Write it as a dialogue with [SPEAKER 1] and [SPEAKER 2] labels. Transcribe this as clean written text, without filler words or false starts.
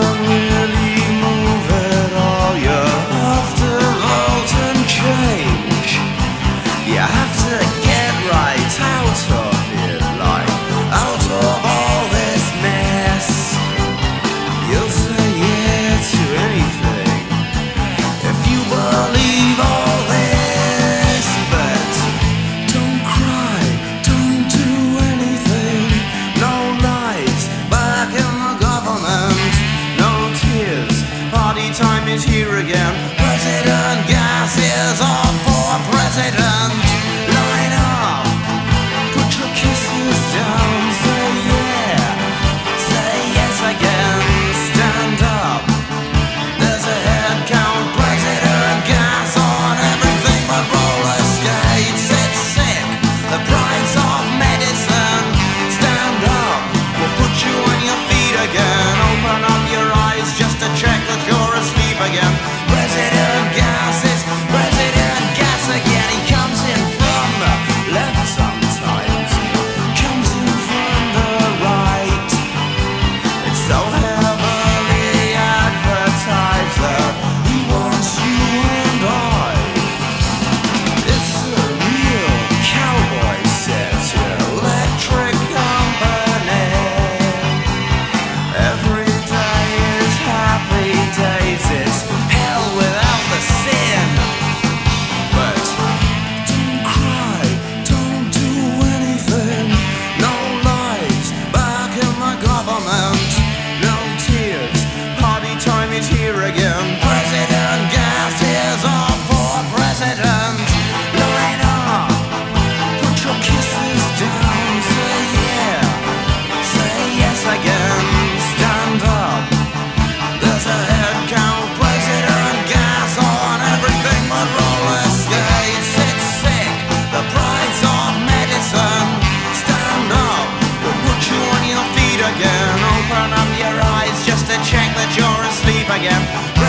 [SPEAKER 1] can't really move at all. You have to halt and change. You have to get right out of it, like out of all this mess. You'll say yeah to anything if you believe all this, but don't cry, don't do anything. No lies back in the government, no tears. Party time is here again. President Gas is on for president. Line up, put your kisses down. Say yeah, say yes again. Stand up, there's a head count. President Gas on everything but roller skates. It's sick, the price of medicine. Stand up, we'll put you on your feet again. Open up your eyes just to check that you're asleep again. President Gas is President Gas again. He comes in from the left sometimes, comes in from the right. It's so heavily advertised that he wants you and I. It's a real cowboy set, electric company. Every day is happy days. It's hell without the sin. But don't cry, don't do anything. No lies back in the government, no tears. Party time is here again. President Gas is on for president. Line up, put your kisses down. Say yeah, say yes again. Stand up, there's a head count. President Gas on everything but roller skates. It's sick, the price of medicine. Stand up, we'll put you on your feet again. Open up your eyes just to check that you're asleep again.